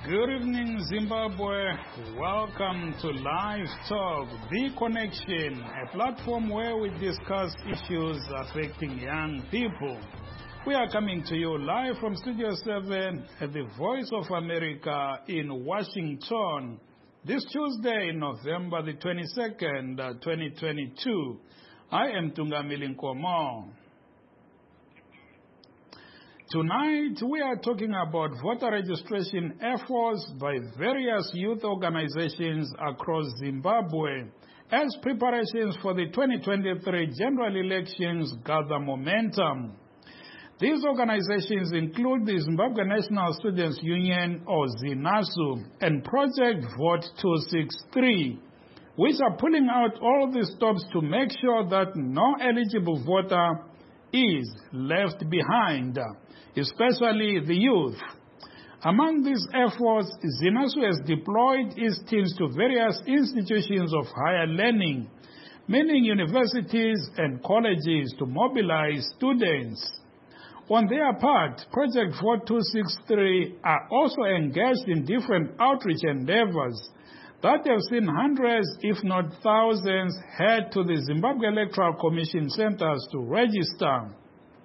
Good evening, Zimbabwe. Welcome to Live Talk, The Connection, a platform where we discuss issues affecting young people. We are coming to you live from Studio 7 at the Voice of America in Washington. This Tuesday, November the 22nd, 2022. I am Tungamili Nkomo. Tonight, we are talking about voter registration efforts by various youth organizations across Zimbabwe as preparations for the 2023 general elections gather momentum. These organizations include the Zimbabwe National Students Union, or ZINASU, and Project Vote 263, which are pulling out all the stops to make sure that no eligible voter is left behind, especially the youth. Among these efforts, ZINASU has deployed its teams to various institutions of higher learning, meaning universities and colleges, to mobilize students. On their part, Project 4263 are also engaged in different outreach endeavors that have seen hundreds, if not thousands, head to the Zimbabwe Electoral Commission centers to register.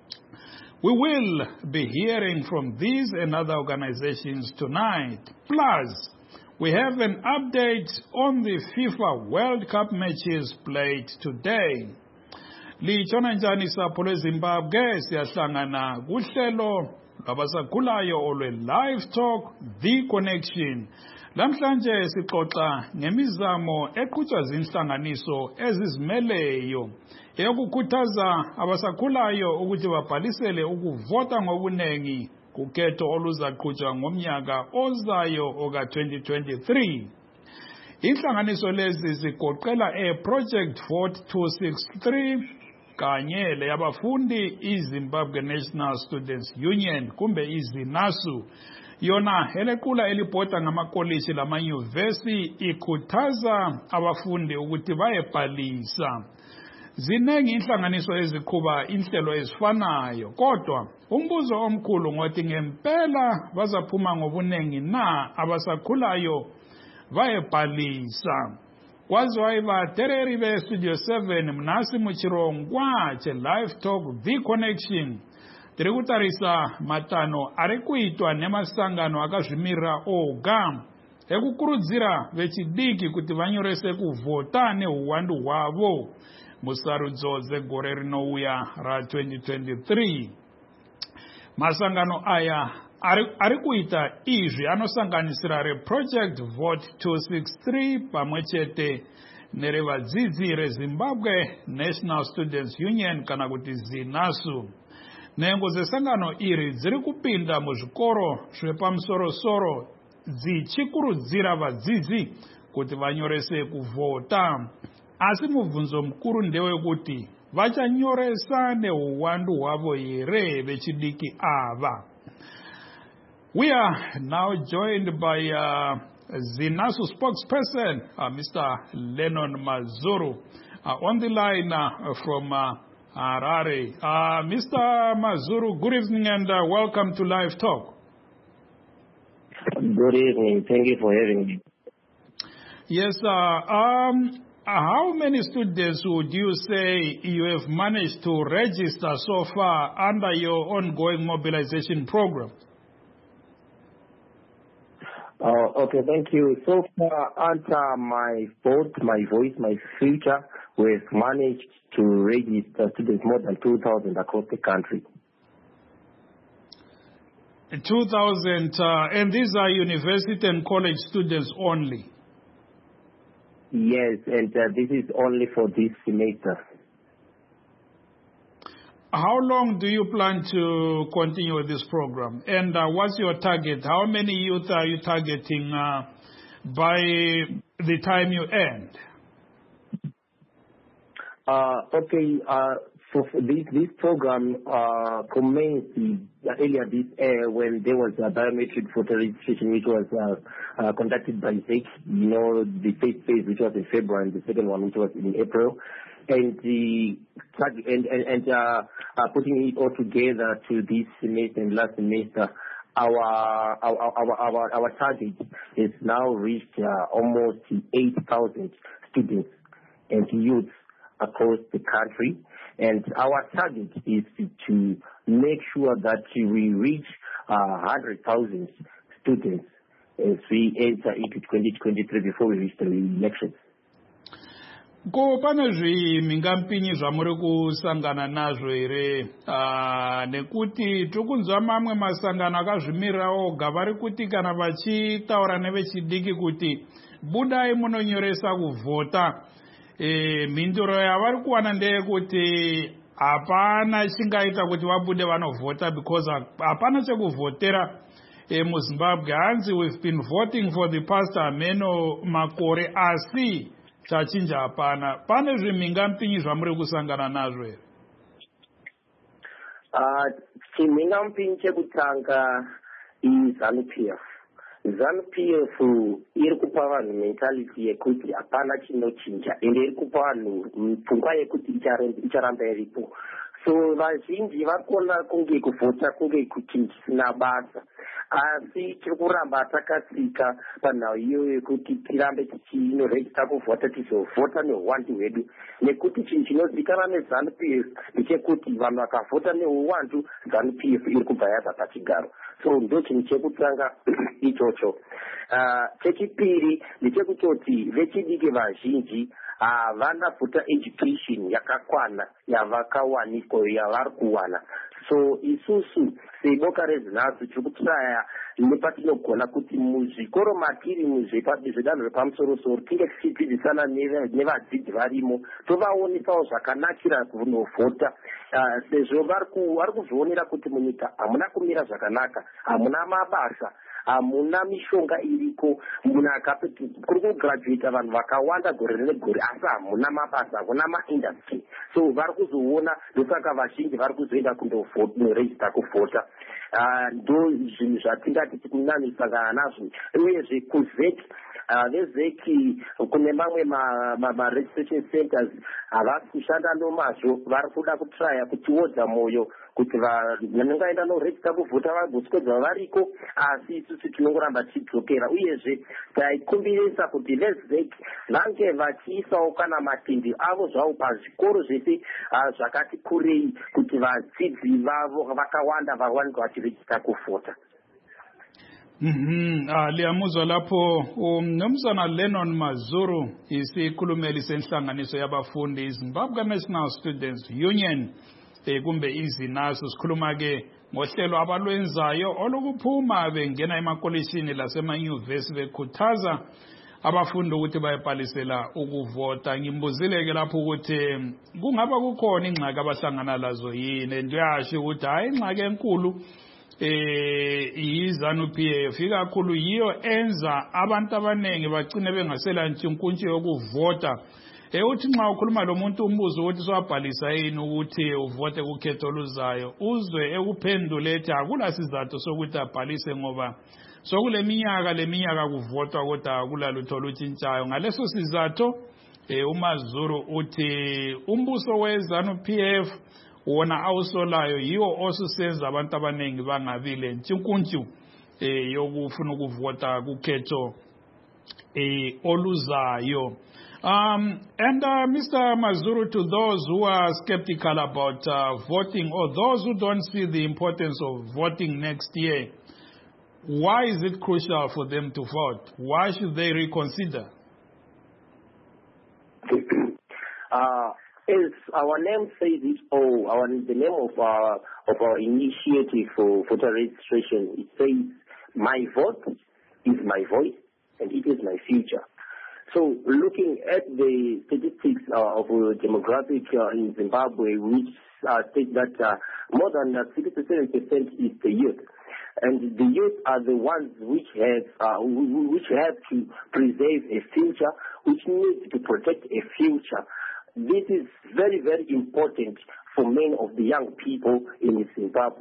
We will be hearing from these and other organizations tonight. Plus, we have an update on the FIFA World Cup matches played today. Lichona njani sapho lweZimbabwe siyahlangana kuhlelo lwabasakhulayo olwe Live Talk, The Connection. Lamhlanje sixoxa ngemizamo eqhutshwa zinhlanganiso ezizimeleyo eyokukhuthaza abasakhulayo ukuthi babhalisele ukuvota ngobunengi kukhetho oluzaqhutshwa ngomnyaka ozayo oka-2023. Inhlanganiso lezi zigoqela Project Vote 263 kanye leyabafundi iZimbabwe National Students Union kumbe iZINASU, yona elequla elibhoda ngamakolisi lamanyuvesi ikhuthaza abafundi ukuthi bayebhalisa. Zinengi inhlanganiso eziqhuba inhlelo ezifanayo, kodwa umbuzo omkhulu ngothi ngempela bazaphuma ngobunengi na abasakhulayo bayebhalisa. Kwaziwa ibatereri be-Studio 7 Mnasi Muchirongwa Live Talk, The Connection. Tiri kutarisa matano ari kuitwa nemasangano akazvimira oga ekukurudzira vechidiki kuti vanyorese kuvhota neuwandu hwavo musarudzo dzegore rinouya ra-2023. Masangano aya ari kuita izvi anosanganisira reProject Vote 263 pamwe chete nerevadzidzi reZimbabwe National Students Union kana kuti ZINASU. Nhengo dzesangano iri dziri kupinda muzvikoro zvepamusoro-soro dzichikurudzira vadzidzi kuti vanyorese kuvhota. Asi mubvunzo mukuru ndewekuti vachanyoresa neuwandu hwavo here vechidiki ava. We are now joined by ZINASU spokesperson, Mr. Lennon Mazuru, on the line from Harare. Mr. Mazuru, good evening and welcome to Live Talk. Good evening. Thank you for having me. Yes, how many students would you say you have managed to register so far under your ongoing mobilization program? Okay, thank you. So far, under my vote, my voice, my future, we've managed to register students more than 2,000 across the country. 2,000, and these are university and college students only? Yes, and this is only for this semester. How long do you plan to continue with this program? And what's your target? How many youth are you targeting by the time you end? Okay, so this program commenced earlier this year when there was a biometric voter registration which was conducted by ZEC. You know, the first phase which was in February and the second one which was in April. And putting it all together to this semester and last semester, our target has now reached almost 8,000 students and youths across the country, and our target is to make sure that we reach 100,000 students as we enter into 2023 before we reach the elections. Ko pane zvimhingampinyi zvamuri kusangana nazvo here nekuti tokunzwa mamwe masangano akazvimirira oga vari kuti kana vachitaura nevechidiki kuti budai munonyoresa kuvhota, mhinduro yavari kuwana ndeyekuti hapana chingaita kuti vabude vanovhota because hapana chekuvhotera muZimbabwe. Hanzi we've been voting for the past ameno makore asi chachinja hapana. Pane zvimhingampinyi zvamuri kusangana nazvo here? Chimhingampinyi chekutanga iZANU-PF. ZANU-PF iri kupa vanhu mentality yekuti hapana chinochinja ende iri kupa vanhu pfungwa yekuti icharamba iripo. So vazhinji vari kuona kunge kuvhota kunge kuchisina basa, asi tiri kuramba takatsika panhau iyoyo yekuti tirambe tichinorejista kuvhota, tizovhota neuwandu hwedu, nekuti chinhu chinozivikanwa neZANU-PF ndechekuti vanhu vakavhota neuwandu, ZANU-PF iri kubva yabva pachigaro. So ndo chinhu chekutanga ichocho. Chechipiri ndechekutoti vechidiki vazhinji havana voter education yakakwana yavakawanikwa yavari kuwana. So isusu seboka rezinhadzo tiri kutraya nepatinogona kuti muzvikoro matiri zvedanho repamusoro-soro tinge tichidzidzisana nevadzidzi varimo, tovaonesawo zvakanakira kunovhota, sezvo vari kuzvionera kuti munyika hamuna kumira zvakanaka, hamuna mabasa, hamuna mishonga iriko, munhu kuri kugirajueta vanhu vakawanda gore negore asi hamuna mabasa, hamuna maindastry. So vari kuzoona, ndosaka vazhinji vari kuzoenda kunorejista kuvhota. Ndo zvinhu zvatingati tikunanisangana nazvo. Uyezve kuZEC, veZEC kune mamwe ma-registration centers havasi kushanda nomazvo, vari kuda kutraya kutiodza mwoyo kuti vanongaenda norejista kuvhota vagoswedza variko, asi isusu tinongoramba tichidzokera. Uyezve taikumbirisa kuti veZEC vange vachiisawo kana matende avo zvavo pazvikoro zvese zvakati kurei kuti vadzidzi vavo vakawanda vawanikwa vachirejista kuvhota. Liyamuzwa lapho umnumzana Lennon Mazuru isikhulumeli senhlanganiso yabafundi Zimbabwe National Students Union kumbe izinaso. Sikhuluma ke ngohlelo abalwenzayo olukuphuma bengena emakolishini lasemanyuvesi bekhuthaza abafundi ukuthi bayebhalisela ukuvota. Ngimbuzile ke lapho ukuthi kungaba kukhona ingxaki abahlangana lazo yini, ndiyasho ukuthi hayi ingxaki enkulu iZANU-PF ikakhulu yiyo enza abantu abaningi bagcine bengasela ntshinkuntshe yokuvota. Uthi nxa ukhuluma lo muntu umbuzo ukuthi swabhalisa yini ukuthi uvote kukhetho oluzayo, uzwe ekuphendule ethi akula sizathu sokuthi abhalise ngoba sokule minyaka kuvotwa kodwa akula lutho olutshintshayo. Ngaleso sizathu uMazuru uthi umbuso weZANU-PF wona awusolayo yiwo osusenza abantu abaningi bangabile ntshinkuntshu yokufuna ukuvota kukhetho oluzayo. And Mr. Mazuru, to those who are skeptical about voting or those who don't see the importance of voting next year, why is it crucial for them to vote? Why should they reconsider? As our name says it all, the name of our initiative for voter registration, it says, "My vote is my voice and it is my future." So looking at the statistics of demographic in Zimbabwe, which state that more than 67% is the youth. And the youth are the ones which have to preserve a future, which need to protect a future. This is very, very important for many of the young people in Zimbabwe.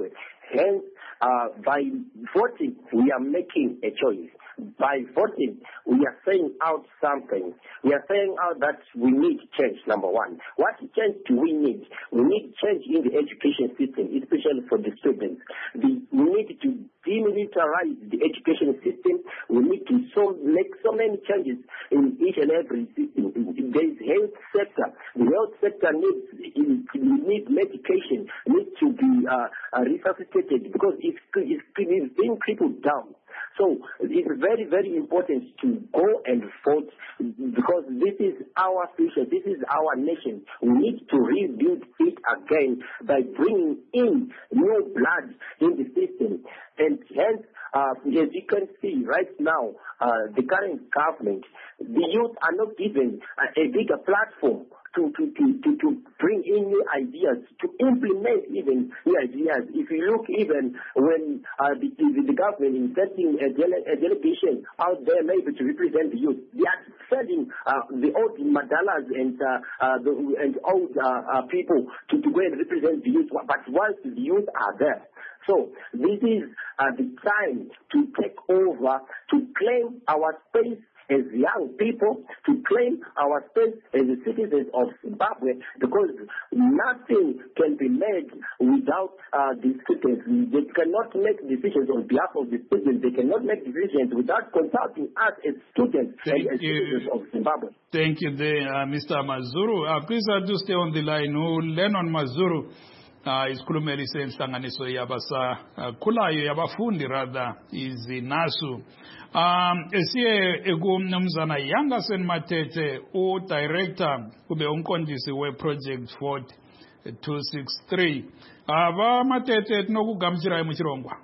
Hence, by voting, we are making a choice. By voting, we are saying out something. We are saying out that we need change, number one. What change do we need? We need change in the education system, especially for the students. We need to demilitarize the education system. We need to make so many changes in each and every system. There is health sector. The health sector needs medication, needs to be resuscitated because it's being crippled down. So it's very, very important to go and vote because this is our future. This is our nation. We need to rebuild it again by bringing in new blood in the system. And hence, as you can see right now, the current government, the youth are not given a bigger platform to bring in new ideas, to implement even new ideas. If you look even when the government is sending a delegation out there maybe to represent the youth, they are sending the old madalas and old people to go and represent the youth. But once the youth are there, so this is the time to take over, to claim our space as young people, to claim our space as the citizens of Zimbabwe, because nothing can be made without the students. They cannot make decisions on behalf of the students. They cannot make decisions without consulting us as students and as citizens of Zimbabwe. Thank you there, Mr. Mazuru. Please do stay on the line. Lennon Mazuru. Isikhulumeli senhlanganiso yabasakhulayo yabafundi rather izinasu. Esiye kumnumzana Yangasen Matete, director kube umqondisi we-project Vote 263. Aba Matete tinokugamuchira muchirongwa.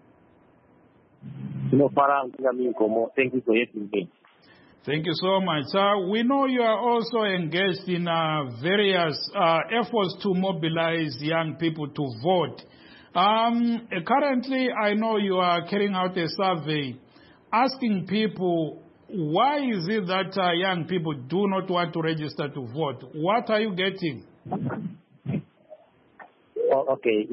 Thank you for having me. Thank you so much. We know you are also engaged in various efforts to mobilize young people to vote. Currently, I know you are carrying out a survey asking people, why is it that young people do not want to register to vote? What are you getting? Okay.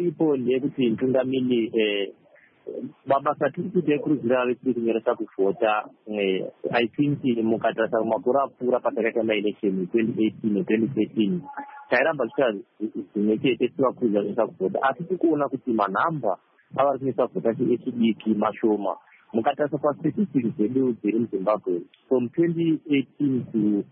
Babasa tiri kuruzira vekunyeresa kuvhota. I think mukatarisa makore apfuura patakaita maelection 2018 2013 tairamba zvimwe chete tivakuruzira kuvhota, asi tikuona kuti manhamba avari kunyeresa kuvhota echidiki mashoma. Mukatarisa pastatistics dzedu dziri muZimbabwe from 2018 to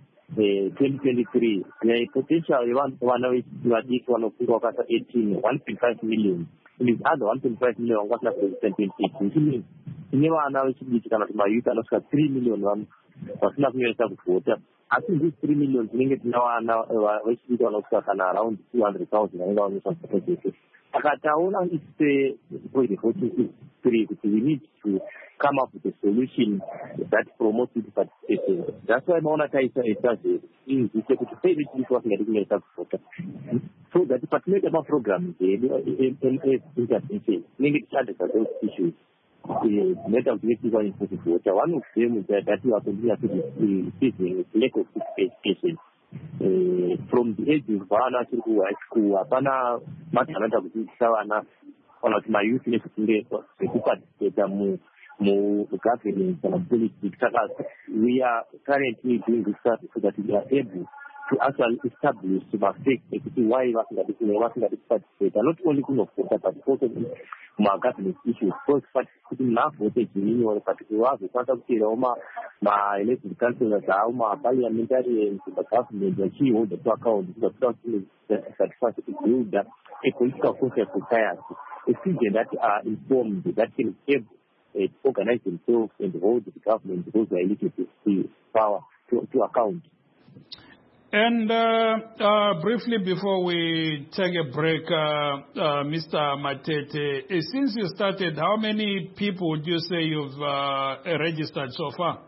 2023 potential yevana vechidiki vanofunda vakasa 18 1.5 million. It is other 1.5 million what not registered in 2018. Which means vana vechidiki kana kuti mayouth anosvika 3 million vasina kunyeresa kuvhota. Asi these 3 million tinenge tina vana vechidiki vanosvika kana around 200,000 vanenge vanoisa kuvhota. Saka taona it's voting 3 kuti we need to come up with a solution that promotes participation. That's why maona taisa etaje inzise kuti pay vechidiki vasingadi kunyeresa kuvhota. So that patinoita maprogram intervention tinenge tichiadresa those issues zvinoita kuti vechidiki vanyerese kuvhota. One of them is that we are facing lack of education. From the age of vana chiri kuhigh school hapana matanata kudzidzisa vana kana kuti mayouth nekunge zvekuparticipata mugovernance kana politics. Saka we are currently doing research so that we are able to actually establish mafacts ekuti why vasingadi kuparticipate, not only kunovhota but also governance issues. Because kuti munavhote zvininyore but kuti vazokwanisa kuteerawo ma-elected councillors avo ma-parliamentarians government vachiholda to account satisfaction to build a political conscious society, a citizen that are informed, that can able to organize themselves and hold the government, those who are elected to power to account. And briefly before we take a break, Mr. Matete, since you started, how many people would you say you've registered so far?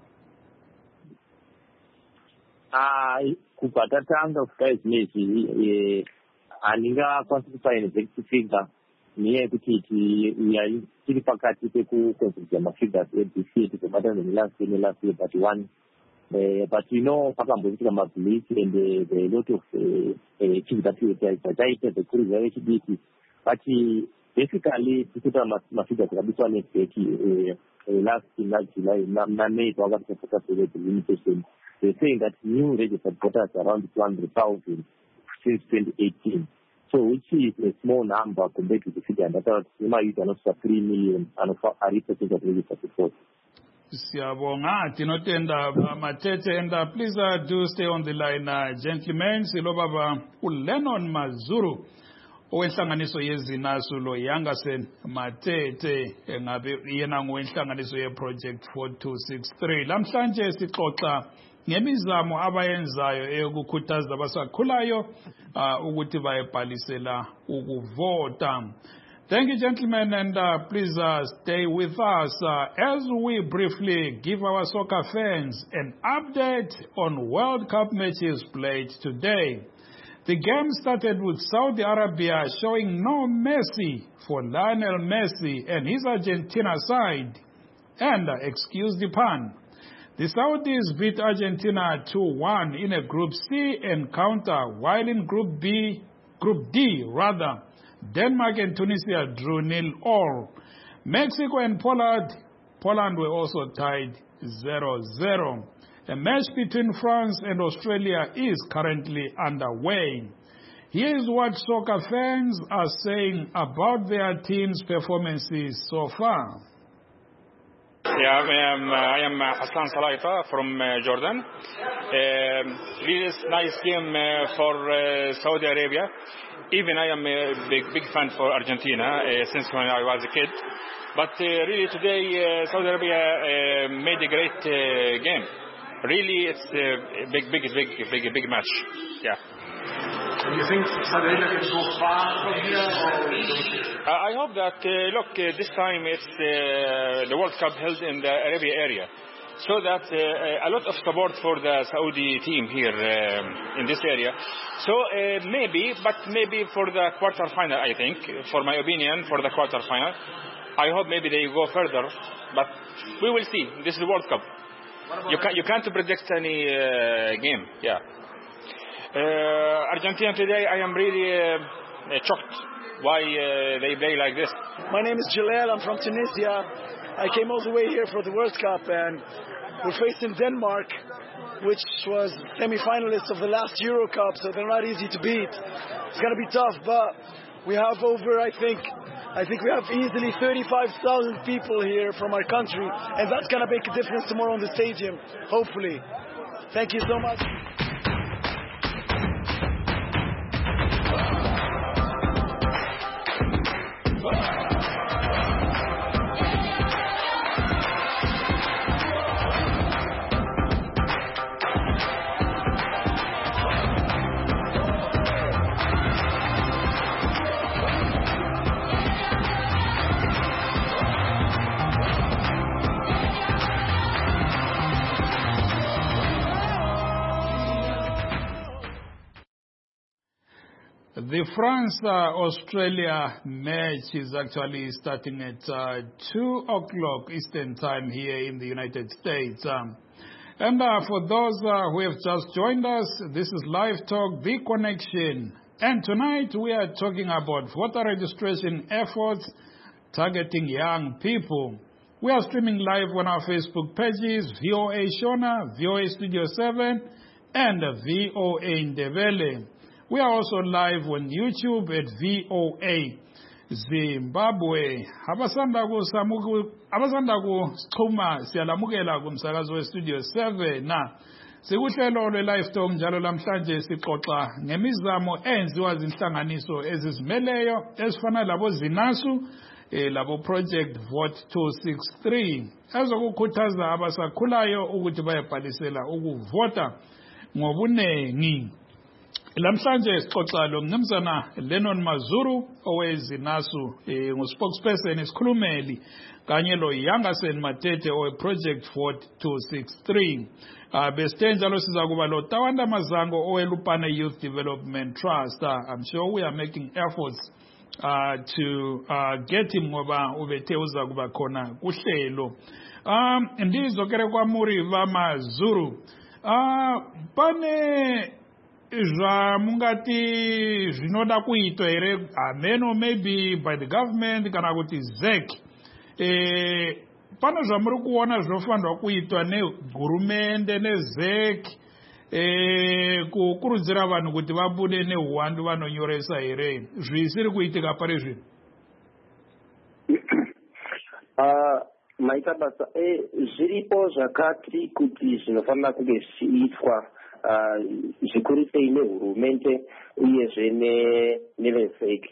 Kubva tatanga kudai zvinezvi handingakwanisi kupa exact figure nenyaya yekuti tiri pakati pekukonzerisa mafigures ebc tizobatana nelast year but one. But you know, pakamboitika mabelief and a lot of things that we taita the kuruza vechidiki. But basically kuita mafika kabisa ni last July May August September limitation. They're saying that new registered voters around 200,000 since 2018. So which is a small number compared to the figure that you can also 3 million and are represented of registered voters. Siyabonga Tinotenda Matete and please do stay on the line, gentlemen. Silobaba uLennon Mazuru owenhlanganiso yezinasu lo Yangasen Matete engabe yena ngowenhlanganiso yeproject 4263. Lamhlanje sixoxa ngemizamo abayenzayo eyokukhuthaza abasakhulayo ukuthi bayebhalisela ukuvota. Thank you, gentlemen, and please stay with us as we briefly give our soccer fans an update on World Cup matches played today. The game started with Saudi Arabia showing no mercy for Lionel Messi and his Argentina side. And, excuse the pun, the Saudis beat Argentina 2-1 in a Group C encounter, while in Group D, Denmark and Tunisia drew 0-0. Mexico and Poland were also tied 0-0. A match between France and Australia is currently underway. Here is what soccer fans are saying about their team's performances so far. Yeah, I am Hassan Salaifa from Jordan. This is a nice game for Saudi Arabia. Even I am a big fan for Argentina since when I was a kid. But really today Saudi Arabia made a great game. Really, it's a big match. Yeah. Do you think Saudi Arabia can go far from here? I hope that, this time it's the World Cup held in the Arabia area. So that a lot of support for the Saudi team here in this area. So maybe for the quarterfinal, I think, for my opinion, for the quarterfinal. I hope maybe they go further, but we will see. This is the World Cup. You can't predict any game. Yeah. Argentina today, I am really shocked why they play like this. My name is Jalal. I'm from Tunisia. I came all the way here for the World Cup, and we're facing Denmark, which was semi-finalists of the last Euro Cup, so they're not easy to beat. It's going to be tough, but we have over, I think we have easily 35,000 people here from our country, and that's going to make a difference tomorrow in the stadium, hopefully. Thank you so much. The France-Australia match is actually starting at 2 o'clock Eastern Time here in the United States. And for those who have just joined us, this is Live Talk, The Connection. And tonight we are talking about voter registration efforts targeting young people. We are streaming live on our Facebook pages, VOA Shona, VOA Studio 7, and VOA Ndebele. We are also live on YouTube at VOA Zimbabwe. Abasanda kuxhuma siyalamukela kumsakazo westudio 7 na sikuhlelo lwe-Live Talk njalo lamhlanje sixoxa ngemizamo enziwa zinhlanganiso ezizimeleyo ezifana labo Zinasu labo Project Vote 263 ezokukhuthaza abasakhulayo ukuthi bayebhalisela ukuvota ngobunengi. Lamhlanje sixoxa lo mnumzana Lennon Mazuru owezinasu nguspokesperson isikhulumeli kanye lo Yangasen Matete oweproject 4263. Beste njalo sizakuba lo Tawanda Mazango owelupane Youth Development Trust. I'm sure we are making efforts to get him ngoba ubethe uzakuba khona kuhlelo. Ndizokere kwa muri va Mazuru. Pane zvamungati zvinoda kuitwa here ameno maybe by the government kana kuti ZEC pane zvamuri kuona zvinofanirwa kuitwa nehurumende neZEC kukurudzira vanhu kuti vabude neuwandu vanonyoresa here zvisiri kuitika pari zvino? Maita basa zviripo zvakati kuti zvinofanira kunge zvichiitwa zvikuru sei nehurumende uyezve neveZEC.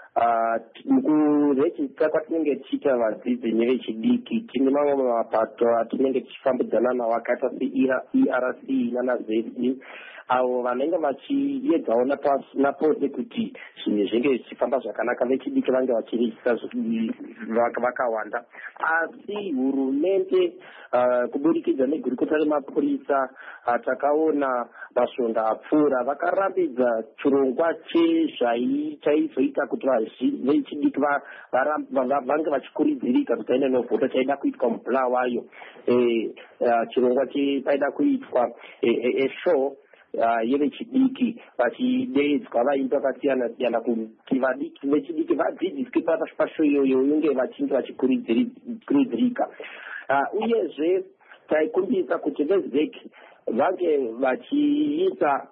Mukurejista kwatinenge tichiita vadzidzi nevechidiki tine mamwe mapato atinenge tichifambidzana nawo akaita seERC nanaZEC avo vanenge vachiedzawo napose kuti zvinhu zvinge zvichifamba zvakanaka vechidiki vange vachirejista vakawanda. Asi hurumende kuburikidza negurukota remapurisa takaona masvondo apfuura vakarambidza chirongwa chaizoita kuti vechidiki vange vachikurudzirika kuti aine novhota chaida kuitwa muBulawayo. Chirongwa chaida kuitwa eshow yevechidiki vachideedzwa vaimbi vakasiyana siyana kuti vechidiki vadzidziswe pasho iyoyo unge vachinge vachikurudzirika. Uyezve taikumbisa kuti veZEC vange vachiisa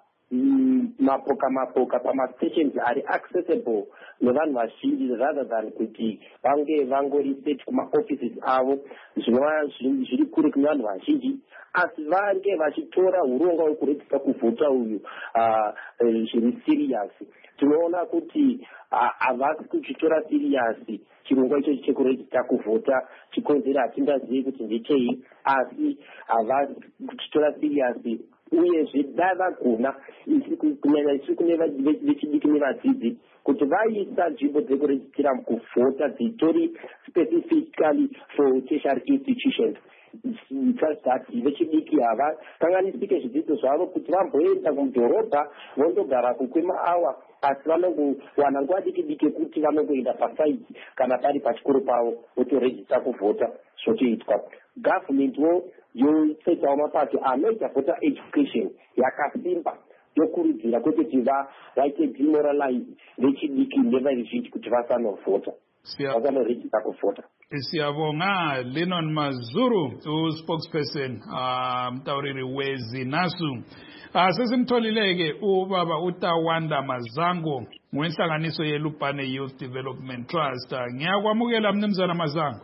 mapoka pamastations ari accessible nevanhu vazhinji rather than kuti vange vangoresearch kumaoffices avo zvinova zviri kure kune vanhu vazhinji, asi vange vachitora urongwa hwekurejista kuvhota uyu zviri serious. Tinoona kuti havasi kuchitora serious chirongwa ichochi chekurejista kuvhota chikonzera hatingazivi kuti ndechei, asi havasi kuchitora serious. Uyezve dai vagona kunyanya isu kune vechidiki nevadzidzi kuti vaisa nzvimbo dzekurejistira kuvhota dzitori specifically for tertiary institutions such that vechidiki hava kanganisike zvidzidzo zvavo kuti vamboenda mudhorobha vondogara kwemaawa, asi vanongowana nguva diki kuti vanongoenda pasaiti kana pari pachikoro pavo votorejista kuvhota zvotoitwa. Governmentwo yotsetawo mapato anoita voter education yakasimba yokurudzira kuti vaite demoralize vechidiki neveruzhinji kuti vasanovhota vasanorejista kuvhota. Siyabonga Lennon Mazuru, spokesperson mutauriri weZinasu. Sesimtholileke ubaba uTawanda Mazango wenhlanganiso yeLupane Youth Development Trust. Ngiyakwamukela mnumzana Mazango.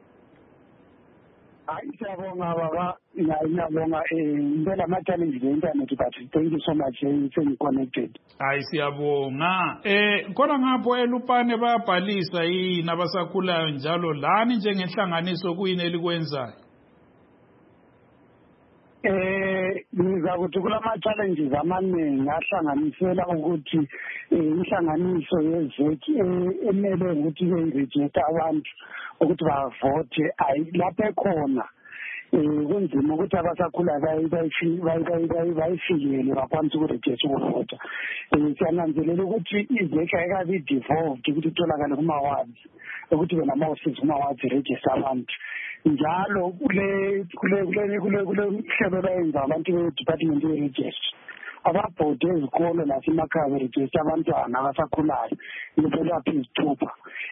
Siyabonga baba, ngiyabonga impela ama-challenge le-internet, but thank you so much for connected. Siyabonga. Khona ngapho eLupane bayabhalisa yini abasakhulayo njalo lani njengenhlanganiso kuyini elikwenzayo? Ngizakuthi kulama-challenges amaningi ahlanganisela ukuthi inhlanganiso yeZEC emele ukuthi beyirejiste abantu ukuthi bavote lapho ekhona kunzima ukuthi abasakhulayo bayifikele bakwanise ukurejista ukuvota. Siyananzelela ukuthi iZEC ayikabi devolved ukuthi itholakale kuma-wards ukuthi benama-office kuma-wards irejiste abantu. Njalo kule hlelo bayenza abantu be-department ye-register ababhode ezikolo nasemakhaya berejista abantwana abasakhulayo belapha izithupha.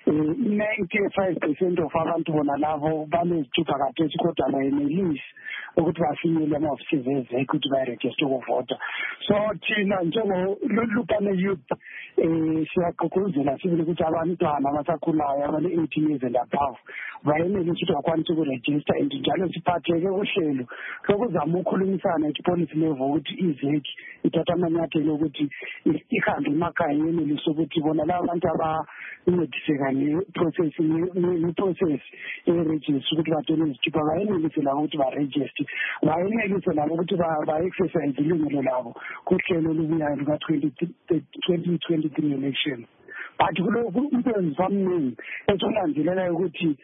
95% of abantu bona labo banezithupha kathesi kodwa bayenelisi ukuthi bafinyele ama-offices eZEC ukuthi bayirejiste ukuvota. So thina njengolupane youth siyagqugquzela sibili ukuthi abantwana abasakhulayo abane-18 years and above bayenelisi ukuthi bakwanise ukurejista, and njalo siphatheke kuhlelo lokuzama ukukhulumisana at policy level ukuthi iZEC ithatha amanyathelo ukuthi ihambe emakhaya yenelise ukuthi bona laba bantu abancediseka ne-process ye-register ukuthi bathole izithupha bayenelise labo ukuthi barejiste, bayenelise labo ukuthi ba-exercise ilungelo labo kuhlelo olubuyayo luka-2023 election. But umsebenzi wamningi esolandelelayo ukuthi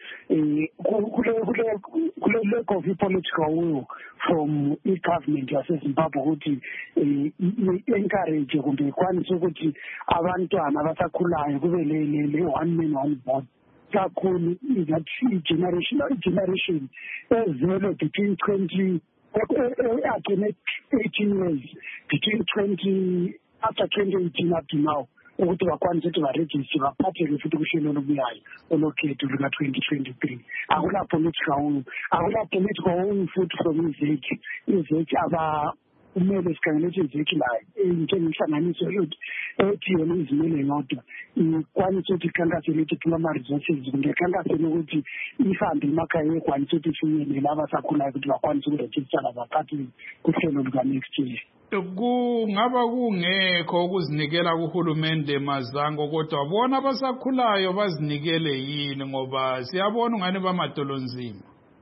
kule lack of political will from i-government yaseZimbabwe ukuthi i-encourage kumbe ikwanise ukuthi abantwana abasakhulayo kube le-one man one vote. Kakhulu i-generation ezele between 18 years, between after 2018 up to now ukuthi bakwanise ukuthi barejiste baphatheke futhi kuhlelo olubuyayo olokhetho luka-2023. Akula-political will futhi from izeki kumele sikhangele ukuthi izeki layo njengenhlanganiso ethi yona izimele yodwa ikwanise ukuthi ikhankasele ukuthi kuma-resources ngekhankasele ukuthi ihambe emakhaya ekwanise ukuthi ifinyelele abasakhulayo ukuthi bakwanise ukurejistara baphatheke kuhlelo luka-next year. Kungaba kungekho ukuzinikela kuhulumende Mazango kodwa bona abasakhulayo bazinikele yini ngoba siyabona ungane bamadolonzima.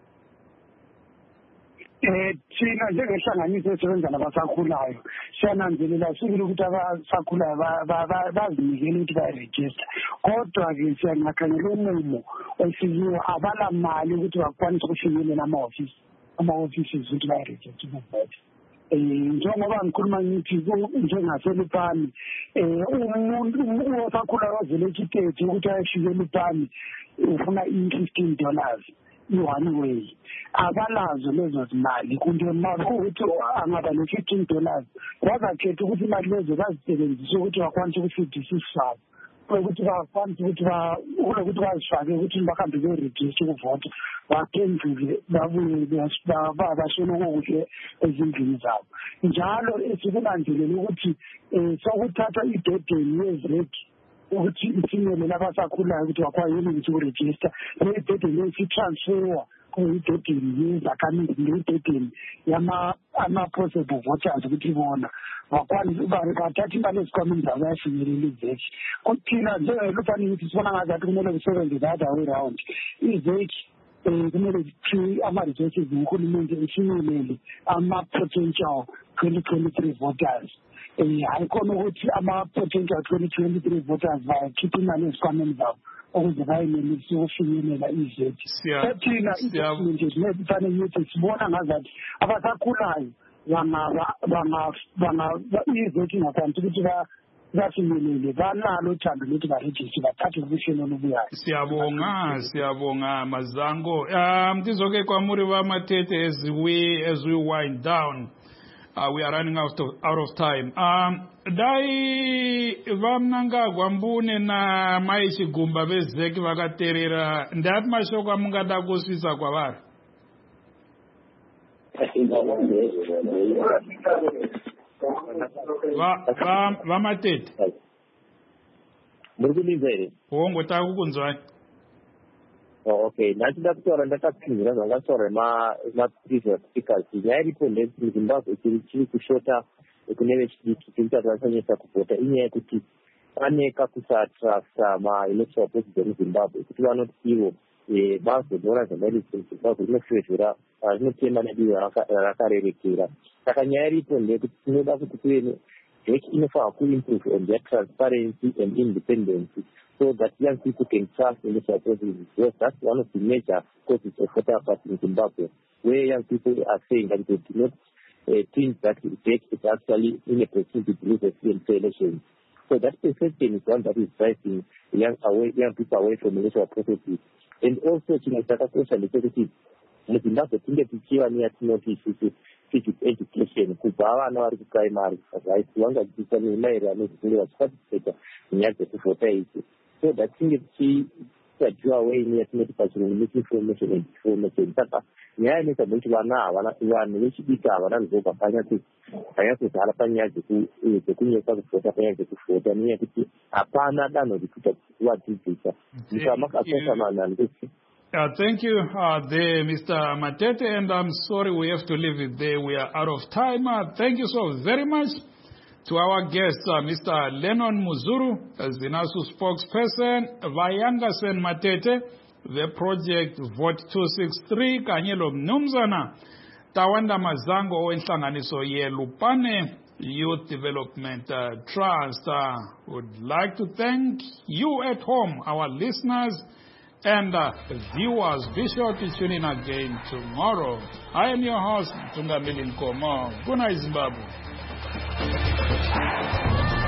Thina njengenhlanganiso esebenza nabasakhulayo siyananzelela sibili ukuthi abasakhulayo bazinikele ukuthi bayarejista kodwa-ke siyangakhangela umumo osikiwe abala mali ukuthi bakwanise ukufinyelela ama-offices ukuthi bayarejista ukuvota. Njengoba ngikhuluma ngithi njengaselupani umuntu osakhulayo ozelekitete ukuthi ayefike elupani ufuna $15 i-one way abalazo lezo zimali kunto mali ukuthi angaba ne-$15 wazakhetha ukuthi imali lezo bazisebenzise ukuthi bakwanise ukufidisa isifabo ukuthi bakwanise ukuthi bazifake ukuthi bahambe berejiste ukuvota baphenduke babuye bashone kokuhle ezindlini zabo. Njalo sikulandelela ukuthi sokuthatha idedeni yezeki ukuthi ifinyelele abasakhulayo ukuthi bakwazi ukuthi ukurejista le-idedeni esitransferwa kuyidedeni yezakhamizi le-idedeni ama-possible voters ukuthi bona bakwazi bathatha imali ezikhwameni zabo bayafinyelela izeki. Kuthina njengelupani ukuthi sibona ngazathi kumele kusebenze the other way round. Izeki kumele ama-resources nguhulumende ifinyelele ama-potential 2023 voters. Hayikhona ukuthi ama-potential 2023 voters bayakhipha imali ezikhwameni zabo ukuze bayenelise ukufinyelela izeki. Thina i-government kufanele ukuthi sibona ngazathi abasakhulayo izeki ingakwanisi ukuthi bafinyelele banalo uthando lokuthi barejiste bathathe kuhlelo olubuyayo. Siyabonga Mazango. Ndizoke kwamuri bamatete as we wind down. We are running out of time. Dai vamnanga kwambune na maishigumba bezeki vakaterera ndati mashoko amungada kusvisa kwavari. Vamatete muri kunizwa here? Ngotaka kukunzwani. Okay, ndachida kutaura ndakapinzira zvangataura ma-previous speakers nyaya iripo muzimbabwe chiri kushota kune vechidiki chiri kuti vasanyesa kuvhota inyaya yekuti pane kakusatrasta ma-electoral process emuzimbabwe kuti vanoti ivo bazonyora zvamairisi muzimbabwe rinofezvera rinotema nedivi rakarerekera. Saka nyaya iripo ndeyekuti tinoda kuti kuve inofanira kuimprove on their transparency and independence so that young people can trust in the processes. Because that's one of the major causes of voter apathy in Zimbabwe, where young people are saying that they do not think that the state is actually in a position to lose a free and fair election. So that perception is one that is driving young people away from electoral processes. And also, Zimbabwe muzimbabwe tinge tichiva neyatinoti isusu physical education kubva vana vari kuprimary right vangadzidzisa nemaererano nezvinenge vachiparticipata munyaya dzekuvhota idzi so that tinge tichisadziwa away neyatinoti pachirungu misinformation and information. Saka nyaya yanetsa kuti vanhu vechidiki havana ruzivo rwakanyatsozara panyaya dzekunyepa kuvhota panyaya dzekuvhota nenyaya yekuti hapana danho rikuita kuvadzidzisa nyika makasasa manhano. Thank you there, Mr. Matete, and I'm sorry we have to leave it there. We are out of time. Thank you so very much to our guest, Mr. Lennon Muzuru, as the NASU spokesperson, Vayangasen Matete, the project Vote 263, Kanyelo Mnumzana, Tawanda Mazango, Enhlanganiso Yelupane, Youth Development Trust. Would like to thank you at home, our listeners, and viewers. Be sure to tune in again tomorrow. I am your host, Tunga Milinkomo. Good night, Zimbabwe.